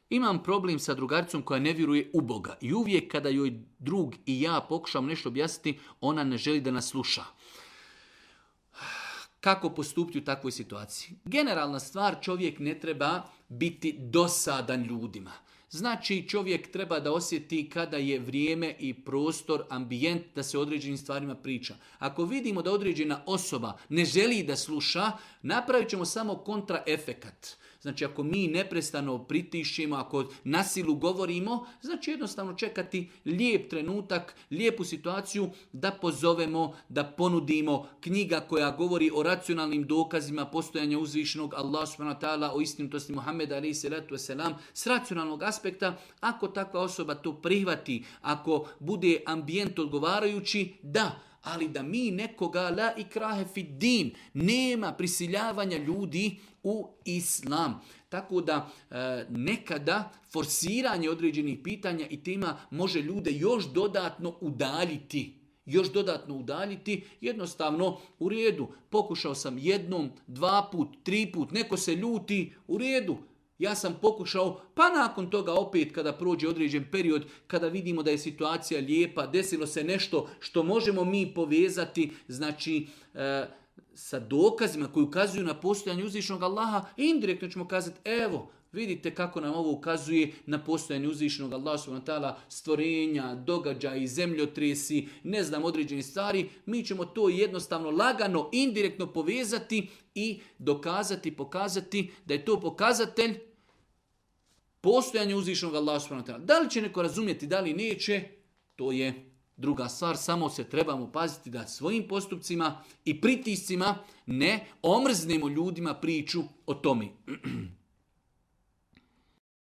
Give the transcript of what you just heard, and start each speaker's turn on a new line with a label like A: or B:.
A: Imam problem sa drugaricom koja ne vjeruje u Boga i uvijek kada joj drug i ja pokušam nešto objasniti, ona ne želi da nas sluša. Kako postupiti u takvoj situaciji? Generalna stvar, čovjek ne treba biti dosadan ljudima. Znači čovjek treba da osjeti kada je vrijeme i prostor, ambijent da se o određenim stvarima priča. Ako vidimo da određena osoba ne želi da sluša, napravit ćemo samo kontraefekat. Znači ako mi neprestano pritišćemo, ako na silu govorimo, znači jednostavno čekati lijep trenutak, lijepu situaciju da pozovemo, da ponudimo knjiga koja govori o racionalnim dokazima postojanja uzvišenog Allah subhanahu wa ta'ala, o istinitosti Muhammeda alejhi salatu vesselam, s racionalnog aspekta. Ako takva osoba to prihvati, ako bude ambijent odgovarajući, da. Ali da mi nekoga la ikrahe fid din, nema prisiljavanja ljudi u islam. Tako da nekada forsiranje određenih pitanja i tema može ljude još dodatno udaljiti. Jednostavno u redu. Pokušao sam jednom, 2 put, 3 put, neko se ljuti, u redu. Ja sam pokušao, pa nakon toga opet kada prođe određen period, kada vidimo da je situacija lijepa, desilo se nešto što možemo mi povezati, znači sa dokazima koji ukazuju na postojanje uzvišenog Allaha, indirektno ćemo kazati, evo, vidite kako nam ovo ukazuje na postojanje uzvišenog Allaha subhanahu wa ta'ala, stvorenja, događaji, zemljotresi, ne znam, određene stvari. Mi ćemo to jednostavno lagano, indirektno povezati i dokazati, pokazati da je to pokazatelj postojanje uzvišenog Allaha subhanahu wa ta'ala. Da li će neko razumjeti, da li neće, to je druga stvar. Samo se trebamo paziti da svojim postupcima i pritiscima ne omrznemo ljudima priču o tome.